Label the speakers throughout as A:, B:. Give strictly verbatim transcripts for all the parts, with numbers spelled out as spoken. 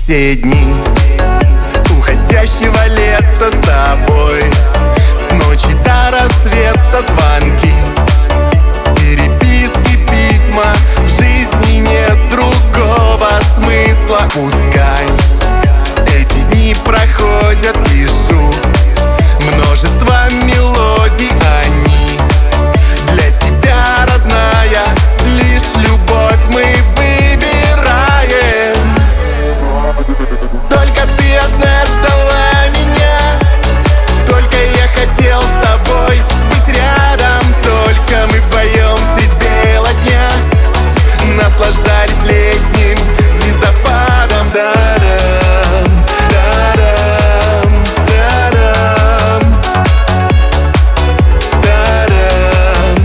A: Все дни уходящего лета с тобой, с ночи до рассвета звонки, переписки, письма. В жизни нет другого смысла. Пускай эти дни проходят, пишу множество мелодий, они для тебя, родная. Лишь любовь мы выбираем. Только ты одна ждала меня, только я хотел с тобой быть рядом. Только мы вдвоем средь бела дня наслаждались летним звездопадом. Да-дам, да-дам, да-дам, да-дам,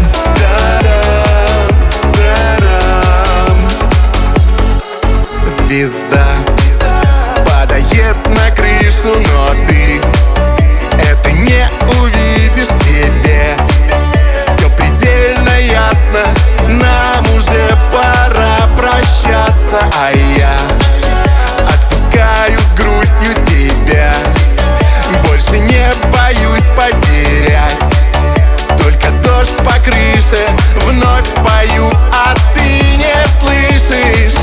A: да-дам, да-дам. Звезда падает на крышу, но ты это не увидишь. Тебе все предельно ясно, нам уже пора прощаться. А я отпускаю с грустью тебя, больше не боюсь потерять. Только дождь по крыше вновь пою, а ты не слышишь.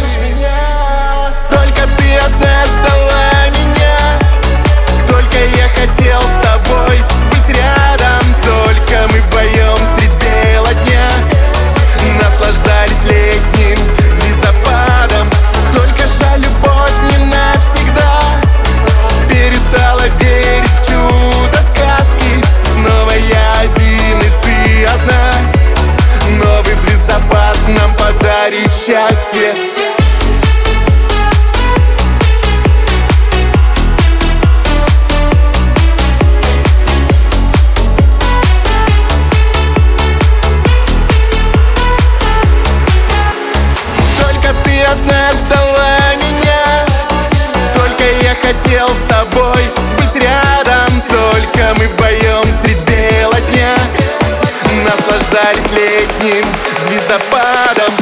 A: Только ты одна ждала меня, только я хотел с тобой быть рядом. Только мы вдвоем средь бела дня наслаждались летним звездопадом. Только жаль, любовь не навсегда, перестала верить в чудо сказки. Снова я один и ты одна, новый звездопад нам подарит счастье. Одна ждала меня, только я хотел с тобой быть рядом. Только мы вдвоем средь бела дня наслаждались летним звездопадом.